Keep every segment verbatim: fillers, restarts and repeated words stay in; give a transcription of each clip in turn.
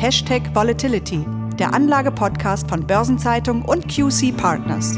Hashtag Volatility, der Anlage-Podcast von Börsenzeitung und Q C Partners.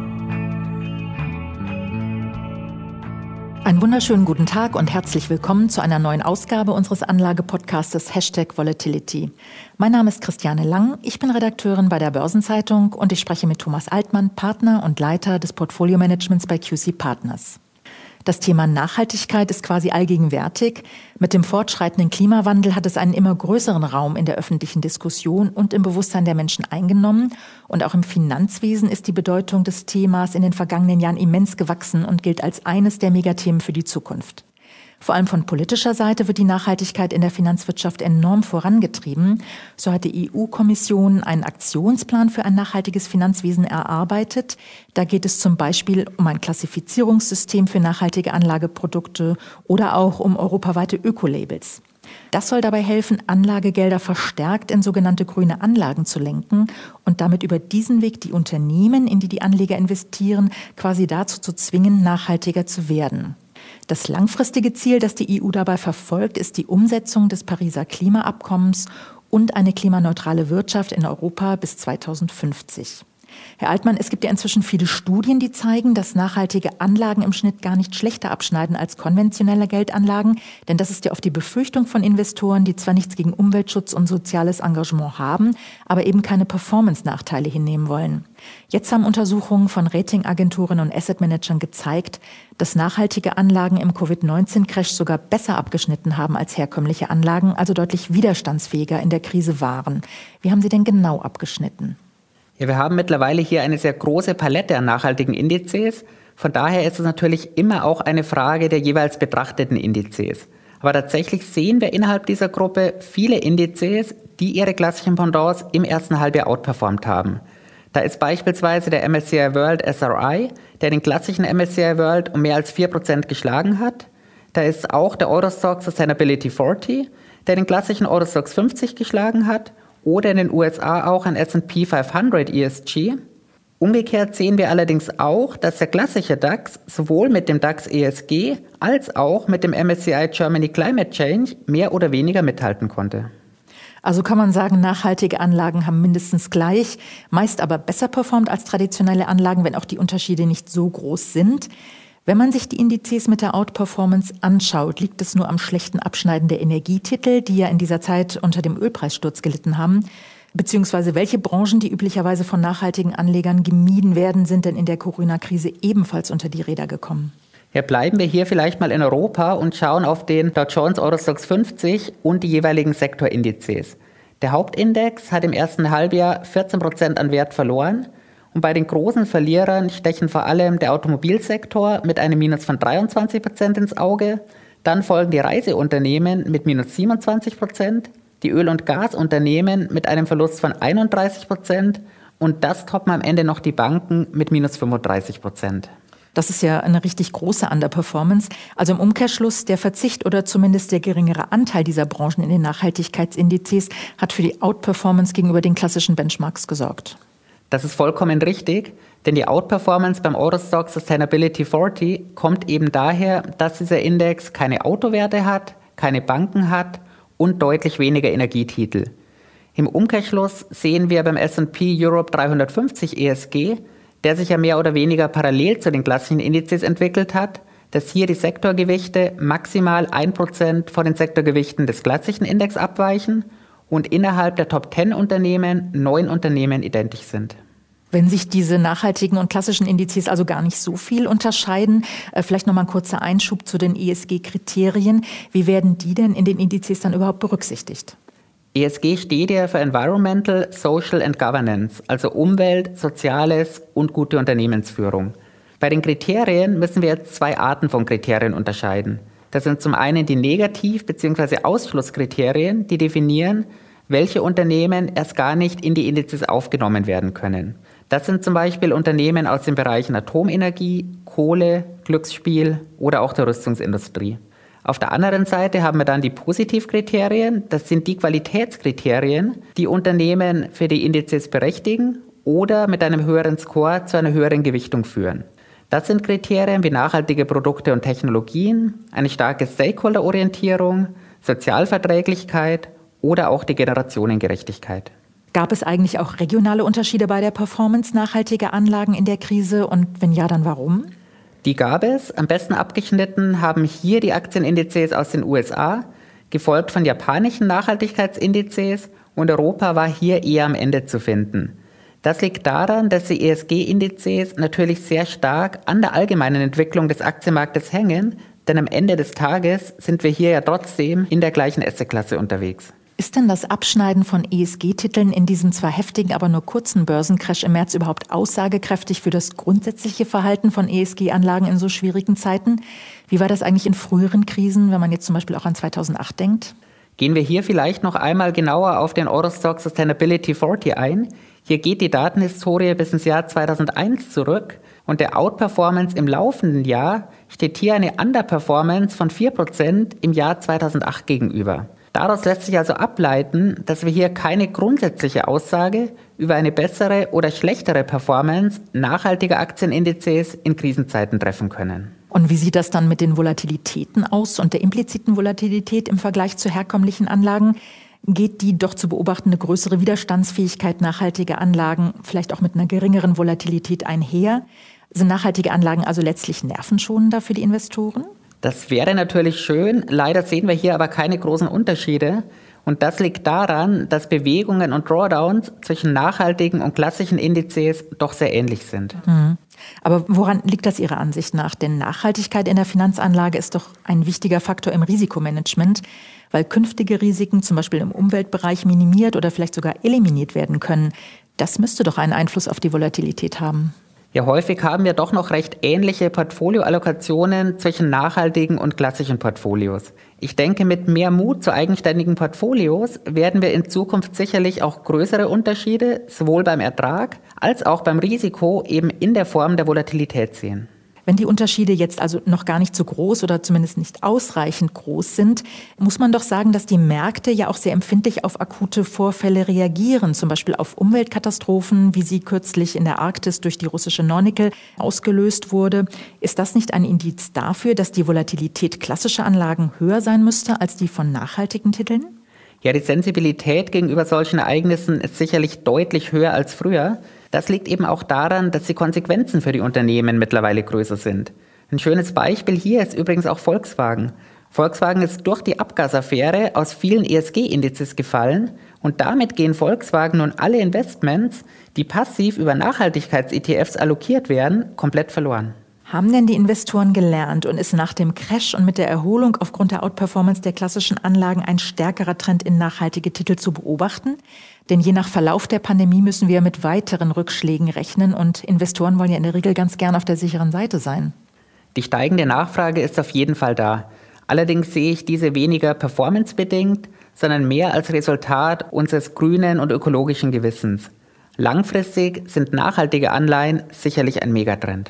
Einen wunderschönen guten Tag und herzlich willkommen zu einer neuen Ausgabe unseres Anlage-Podcastes Hashtag Volatility. Mein Name ist Christiane Lang, ich bin Redakteurin bei der Börsenzeitung und ich spreche mit Thomas Altmann, Partner und Leiter des Portfolio-Managements bei Q C Partners. Das Thema Nachhaltigkeit ist quasi allgegenwärtig. Mit dem fortschreitenden Klimawandel hat es einen immer größeren Raum in der öffentlichen Diskussion und im Bewusstsein der Menschen eingenommen. Und auch im Finanzwesen ist die Bedeutung des Themas in den vergangenen Jahren immens gewachsen und gilt als eines der Megathemen für die Zukunft. Vor allem von politischer Seite wird die Nachhaltigkeit in der Finanzwirtschaft enorm vorangetrieben. So hat die E U-Kommission einen Aktionsplan für ein nachhaltiges Finanzwesen erarbeitet. Da geht es zum Beispiel um ein Klassifizierungssystem für nachhaltige Anlageprodukte oder auch um europaweite Ökolabels. Das soll dabei helfen, Anlagegelder verstärkt in sogenannte grüne Anlagen zu lenken und damit über diesen Weg die Unternehmen, in die die Anleger investieren, quasi dazu zu zwingen, nachhaltiger zu werden. Das langfristige Ziel, das die E U dabei verfolgt, ist die Umsetzung des Pariser Klimaabkommens und eine klimaneutrale Wirtschaft in Europa bis zweitausendfünfzig. Herr Altmann, es gibt ja inzwischen viele Studien, die zeigen, dass nachhaltige Anlagen im Schnitt gar nicht schlechter abschneiden als konventionelle Geldanlagen. Denn das ist ja oft die Befürchtung von Investoren, die zwar nichts gegen Umweltschutz und soziales Engagement haben, aber eben keine Performance-Nachteile hinnehmen wollen. Jetzt haben Untersuchungen von Ratingagenturen und Assetmanagern gezeigt, dass nachhaltige Anlagen im Covid neunzehn Crash sogar besser abgeschnitten haben als herkömmliche Anlagen, also deutlich widerstandsfähiger in der Krise waren. Wie haben sie denn genau abgeschnitten? Ja, wir haben mittlerweile hier eine sehr große Palette an nachhaltigen Indizes. Von daher ist es natürlich immer auch eine Frage der jeweils betrachteten Indizes. Aber tatsächlich sehen wir innerhalb dieser Gruppe viele Indizes, die ihre klassischen Pendants im ersten Halbjahr outperformt haben. Da ist beispielsweise der M S C I World S R I, der den klassischen M S C I World um mehr als vier Prozent geschlagen hat. Da ist auch der Euro Stoxx Sustainability vierzig, der den klassischen Euro Stoxx fünfzig geschlagen hat. Oder in den U S A auch ein S and P fünfhundert E S G. Umgekehrt sehen wir allerdings auch, dass der klassische DAX sowohl mit dem DAX E S G als auch mit dem M S C I Germany Climate Change mehr oder weniger mithalten konnte. Also kann man sagen, nachhaltige Anlagen haben mindestens gleich, meist aber besser performt als traditionelle Anlagen, wenn auch die Unterschiede nicht so groß sind. Wenn man sich die Indizes mit der Outperformance anschaut, liegt es nur am schlechten Abschneiden der Energietitel, die ja in dieser Zeit unter dem Ölpreissturz gelitten haben. Beziehungsweise welche Branchen, die üblicherweise von nachhaltigen Anlegern gemieden werden, sind denn in der Corona-Krise ebenfalls unter die Räder gekommen? Ja, bleiben wir hier vielleicht mal in Europa und schauen auf den Dow Jones Euro Stoxx fünfzig und die jeweiligen Sektorindizes. Der Hauptindex hat im ersten Halbjahr vierzehn Prozent an Wert verloren. Und bei den großen Verlierern stechen vor allem der Automobilsektor mit einem Minus von dreiundzwanzig Prozent ins Auge. Dann folgen die Reiseunternehmen mit minus siebenundzwanzig Prozent, die Öl- und Gasunternehmen mit einem Verlust von einunddreißig Prozent und das toppen am Ende noch die Banken mit minus fünfunddreißig Prozent. Das ist ja eine richtig große Underperformance. Also im Umkehrschluss, der Verzicht oder zumindest der geringere Anteil dieser Branchen in den Nachhaltigkeitsindizes hat für die Outperformance gegenüber den klassischen Benchmarks gesorgt. Das ist vollkommen richtig, denn die Outperformance beim Euro Stoxx Sustainability vierzig kommt eben daher, dass dieser Index keine Autowerte hat, keine Banken hat und deutlich weniger Energietitel. Im Umkehrschluss sehen wir beim S and P Europe dreihundertfünfzig E S G, der sich ja mehr oder weniger parallel zu den klassischen Indizes entwickelt hat, dass hier die Sektorgewichte maximal ein Prozent von den Sektorgewichten des klassischen Index abweichen und innerhalb der Top zehn Unternehmen neun Unternehmen identisch sind. Wenn sich diese nachhaltigen und klassischen Indizes also gar nicht so viel unterscheiden, vielleicht nochmal ein kurzer Einschub zu den E S G-Kriterien. Wie werden die denn in den Indizes dann überhaupt berücksichtigt? E S G steht ja für Environmental, Social and Governance, also Umwelt, Soziales und gute Unternehmensführung. Bei den Kriterien müssen wir jetzt zwei Arten von Kriterien unterscheiden. Das sind zum einen die Negativ- bzw. Ausschlusskriterien, die definieren, welche Unternehmen erst gar nicht in die Indizes aufgenommen werden können. Das sind zum Beispiel Unternehmen aus den Bereichen Atomenergie, Kohle, Glücksspiel oder auch der Rüstungsindustrie. Auf der anderen Seite haben wir dann die Positivkriterien. Das sind die Qualitätskriterien, die Unternehmen für die Indizes berechtigen oder mit einem höheren Score zu einer höheren Gewichtung führen. Das sind Kriterien wie nachhaltige Produkte und Technologien, eine starke Stakeholder-Orientierung, Sozialverträglichkeit oder auch die Generationengerechtigkeit. Gab es eigentlich auch regionale Unterschiede bei der Performance nachhaltiger Anlagen in der Krise und wenn ja, dann warum? Die gab es. Am besten abgeschnitten haben hier die Aktienindizes aus den U S A, gefolgt von japanischen Nachhaltigkeitsindizes, und Europa war hier eher am Ende zu finden. Das liegt daran, dass die E S G-Indizes natürlich sehr stark an der allgemeinen Entwicklung des Aktienmarktes hängen, denn am Ende des Tages sind wir hier ja trotzdem in der gleichen Assetklasse unterwegs. Ist denn das Abschneiden von E S G-Titeln in diesem zwar heftigen, aber nur kurzen Börsencrash im März überhaupt aussagekräftig für das grundsätzliche Verhalten von E S G-Anlagen in so schwierigen Zeiten? Wie war das eigentlich in früheren Krisen, wenn man jetzt zum Beispiel auch an zweitausendacht denkt? Gehen wir hier vielleicht noch einmal genauer auf den Eurostoxx Sustainability vierzig ein. Hier geht die Datenhistorie bis ins Jahr zweitausendeins zurück und der Outperformance im laufenden Jahr steht hier eine Underperformance von vier Prozent im Jahr zweitausendacht gegenüber. Daraus lässt sich also ableiten, dass wir hier keine grundsätzliche Aussage über eine bessere oder schlechtere Performance nachhaltiger Aktienindizes in Krisenzeiten treffen können. Und wie sieht das dann mit den Volatilitäten aus und der impliziten Volatilität im Vergleich zu herkömmlichen Anlagen? Geht die doch zu beobachtende größere Widerstandsfähigkeit nachhaltiger Anlagen vielleicht auch mit einer geringeren Volatilität einher? Sind nachhaltige Anlagen also letztlich nervenschonender für die Investoren? Das wäre natürlich schön, leider sehen wir hier aber keine großen Unterschiede. Und das liegt daran, dass Bewegungen und Drawdowns zwischen nachhaltigen und klassischen Indizes doch sehr ähnlich sind. Mhm. Aber woran liegt das Ihrer Ansicht nach? Denn Nachhaltigkeit in der Finanzanlage ist doch ein wichtiger Faktor im Risikomanagement, weil künftige Risiken zum Beispiel im Umweltbereich minimiert oder vielleicht sogar eliminiert werden können. Das müsste doch einen Einfluss auf die Volatilität haben. Ja, häufig haben wir doch noch recht ähnliche Portfolioallokationen zwischen nachhaltigen und klassischen Portfolios. Ich denke, mit mehr Mut zu eigenständigen Portfolios werden wir in Zukunft sicherlich auch größere Unterschiede, sowohl beim Ertrag als auch beim Risiko, eben in der Form der Volatilität sehen. Wenn die Unterschiede jetzt also noch gar nicht so groß oder zumindest nicht ausreichend groß sind, muss man doch sagen, dass die Märkte ja auch sehr empfindlich auf akute Vorfälle reagieren, zum Beispiel auf Umweltkatastrophen, wie sie kürzlich in der Arktis durch die russische Nornickel ausgelöst wurde. Ist das nicht ein Indiz dafür, dass die Volatilität klassischer Anlagen höher sein müsste als die von nachhaltigen Titeln? Ja, die Sensibilität gegenüber solchen Ereignissen ist sicherlich deutlich höher als früher. Das liegt eben auch daran, dass die Konsequenzen für die Unternehmen mittlerweile größer sind. Ein schönes Beispiel hier ist übrigens auch Volkswagen. Volkswagen ist durch die Abgasaffäre aus vielen E S G-Indizes gefallen und damit gehen Volkswagen nun alle Investments, die passiv über Nachhaltigkeits-E T Fs allokiert werden, komplett verloren. Haben denn die Investoren gelernt und ist nach dem Crash und mit der Erholung aufgrund der Outperformance der klassischen Anlagen ein stärkerer Trend in nachhaltige Titel zu beobachten? Denn je nach Verlauf der Pandemie müssen wir mit weiteren Rückschlägen rechnen und Investoren wollen ja in der Regel ganz gern auf der sicheren Seite sein. Die steigende Nachfrage ist auf jeden Fall da. Allerdings sehe ich diese weniger performancebedingt, sondern mehr als Resultat unseres grünen und ökologischen Gewissens. Langfristig sind nachhaltige Anleihen sicherlich ein Megatrend.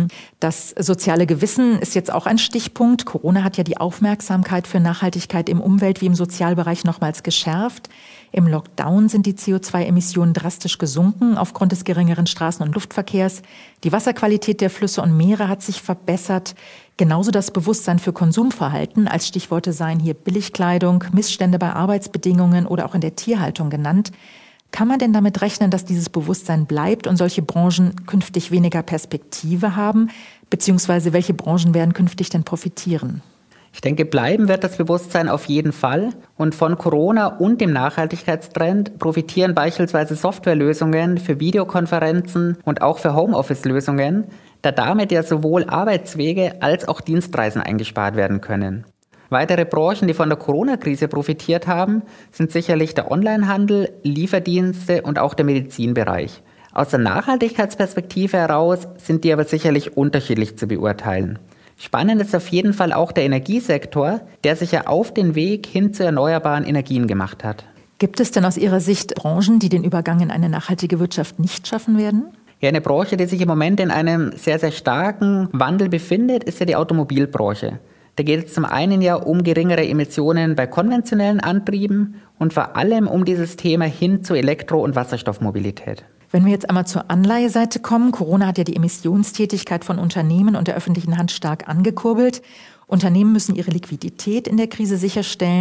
Das soziale Gewissen ist jetzt auch ein Stichpunkt. Corona hat ja die Aufmerksamkeit für Nachhaltigkeit im Umwelt- wie im Sozialbereich nochmals geschärft. Im Lockdown sind die C O zwei Emissionen drastisch gesunken aufgrund des geringeren Straßen- und Luftverkehrs. Die Wasserqualität der Flüsse und Meere hat sich verbessert. Genauso das Bewusstsein für Konsumverhalten. Als Stichworte seien hier Billigkleidung, Missstände bei Arbeitsbedingungen oder auch in der Tierhaltung genannt. Kann man denn damit rechnen, dass dieses Bewusstsein bleibt und solche Branchen künftig weniger Perspektive haben? Beziehungsweise welche Branchen werden künftig denn profitieren? Ich denke, bleiben wird das Bewusstsein auf jeden Fall. Und von Corona und dem Nachhaltigkeitstrend profitieren beispielsweise Softwarelösungen für Videokonferenzen und auch für Homeoffice-Lösungen, da damit ja sowohl Arbeitswege als auch Dienstreisen eingespart werden können. Weitere Branchen, die von der Corona-Krise profitiert haben, sind sicherlich der Onlinehandel, Lieferdienste und auch der Medizinbereich. Aus der Nachhaltigkeitsperspektive heraus sind die aber sicherlich unterschiedlich zu beurteilen. Spannend ist auf jeden Fall auch der Energiesektor, der sich ja auf den Weg hin zu erneuerbaren Energien gemacht hat. Gibt es denn aus Ihrer Sicht Branchen, die den Übergang in eine nachhaltige Wirtschaft nicht schaffen werden? Ja, eine Branche, die sich im Moment in einem sehr, sehr starken Wandel befindet, ist ja die Automobilbranche. Da geht es zum einen ja um geringere Emissionen bei konventionellen Antrieben und vor allem um dieses Thema hin zu Elektro- und Wasserstoffmobilität. Wenn wir jetzt einmal zur Anleiheseite kommen, Corona hat ja die Emissionstätigkeit von Unternehmen und der öffentlichen Hand stark angekurbelt. Unternehmen müssen ihre Liquidität in der Krise sicherstellen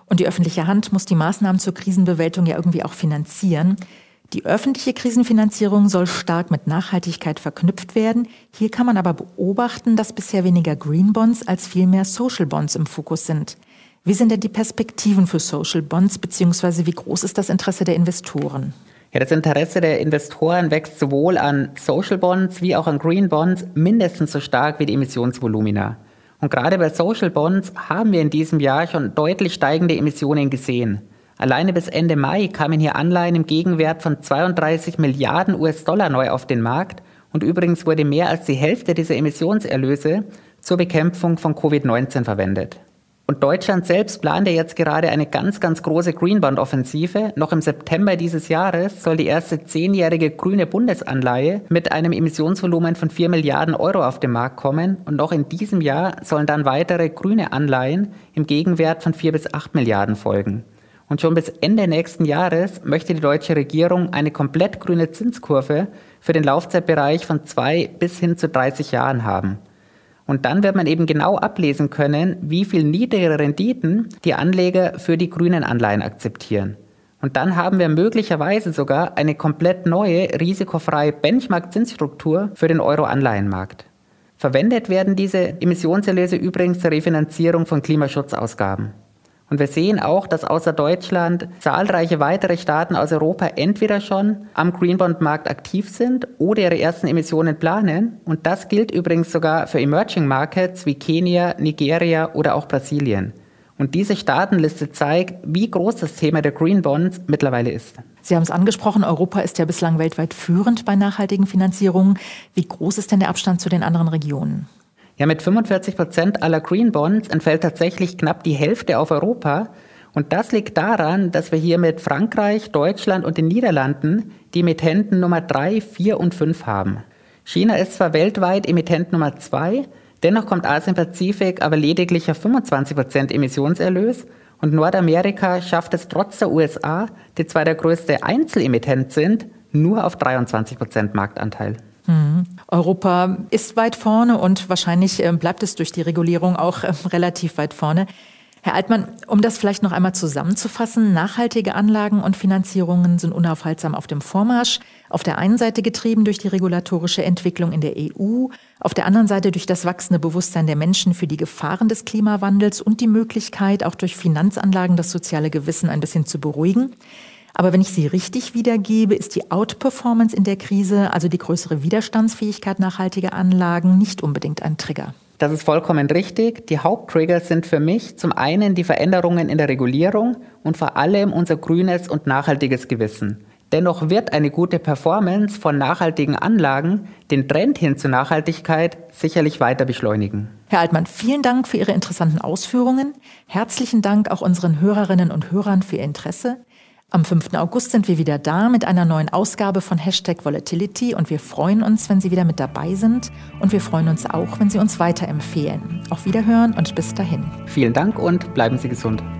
Und die öffentliche Hand muss die Maßnahmen zur Krisenbewältigung ja irgendwie auch finanzieren. Die öffentliche Krisenfinanzierung soll stark mit Nachhaltigkeit verknüpft werden. Hier kann man aber beobachten, dass bisher weniger Green Bonds als vielmehr Social Bonds im Fokus sind. Wie sind denn die Perspektiven für Social Bonds, beziehungsweise wie groß ist das Interesse der Investoren? Ja, das Interesse der Investoren wächst sowohl an Social Bonds wie auch an Green Bonds mindestens so stark wie die Emissionsvolumina. Und gerade bei Social Bonds haben wir in diesem Jahr schon deutlich steigende Emissionen gesehen. Alleine bis Ende Mai kamen hier Anleihen im Gegenwert von zweiunddreißig Milliarden U S-Dollar neu auf den Markt. Und übrigens wurde mehr als die Hälfte dieser Emissionserlöse zur Bekämpfung von Covid neunzehn verwendet. Und Deutschland selbst plant ja jetzt gerade eine ganz, ganz große Greenbond-Offensive. Noch im September dieses Jahres soll die erste zehnjährige grüne Bundesanleihe mit einem Emissionsvolumen von vier Milliarden Euro auf den Markt kommen. Und noch in diesem Jahr sollen dann weitere grüne Anleihen im Gegenwert von vier bis acht Milliarden folgen. Und schon bis Ende nächsten Jahres möchte die deutsche Regierung eine komplett grüne Zinskurve für den Laufzeitbereich von zwei bis hin zu dreißig Jahren haben. Und dann wird man eben genau ablesen können, wie viel niedrigere Renditen die Anleger für die grünen Anleihen akzeptieren. Und dann haben wir möglicherweise sogar eine komplett neue, risikofreie Benchmark-Zinsstruktur für den Euro-Anleihenmarkt. Verwendet werden diese Emissionserlöse übrigens zur Refinanzierung von Klimaschutzausgaben. Und wir sehen auch, dass außer Deutschland zahlreiche weitere Staaten aus Europa entweder schon am Greenbond-Markt aktiv sind oder ihre ersten Emissionen planen. Und das gilt übrigens sogar für Emerging Markets wie Kenia, Nigeria oder auch Brasilien. Und diese Staatenliste zeigt, wie groß das Thema der Green Bonds mittlerweile ist. Sie haben es angesprochen, Europa ist ja bislang weltweit führend bei nachhaltigen Finanzierungen. Wie groß ist denn der Abstand zu den anderen Regionen? Ja, mit fünfundvierzig Prozent aller Green Bonds entfällt tatsächlich knapp die Hälfte auf Europa. Und das liegt daran, dass wir hier mit Frankreich, Deutschland und den Niederlanden die Emittenten Nummer drei, vier und fünf haben. China ist zwar weltweit Emittent Nummer zwei, dennoch kommt Asien-Pazifik aber lediglich auf fünfundzwanzig Prozent Emissionserlös und Nordamerika schafft es trotz der U S A, die zwar der größte Einzelemittent sind, nur auf dreiundzwanzig Prozent Marktanteil. Hm. Europa ist weit vorne und wahrscheinlich äh, bleibt es durch die Regulierung auch äh, relativ weit vorne. Herr Altmann, um das vielleicht noch einmal zusammenzufassen, nachhaltige Anlagen und Finanzierungen sind unaufhaltsam auf dem Vormarsch. Auf der einen Seite getrieben durch die regulatorische Entwicklung in der E U, auf der anderen Seite durch das wachsende Bewusstsein der Menschen für die Gefahren des Klimawandels und die Möglichkeit, auch durch Finanzanlagen das soziale Gewissen ein bisschen zu beruhigen. Aber wenn ich Sie richtig wiedergebe, ist die Outperformance in der Krise, also die größere Widerstandsfähigkeit nachhaltiger Anlagen, nicht unbedingt ein Trigger. Das ist vollkommen richtig. Die Haupttrigger sind für mich zum einen die Veränderungen in der Regulierung und vor allem unser grünes und nachhaltiges Gewissen. Dennoch wird eine gute Performance von nachhaltigen Anlagen den Trend hin zur Nachhaltigkeit sicherlich weiter beschleunigen. Herr Altmann, vielen Dank für Ihre interessanten Ausführungen. Herzlichen Dank auch unseren Hörerinnen und Hörern für Ihr Interesse. Am fünften August sind wir wieder da mit einer neuen Ausgabe von Hashtag Volatility und wir freuen uns, wenn Sie wieder mit dabei sind und wir freuen uns auch, wenn Sie uns weiterempfehlen. Auf Wiederhören und bis dahin. Vielen Dank und bleiben Sie gesund.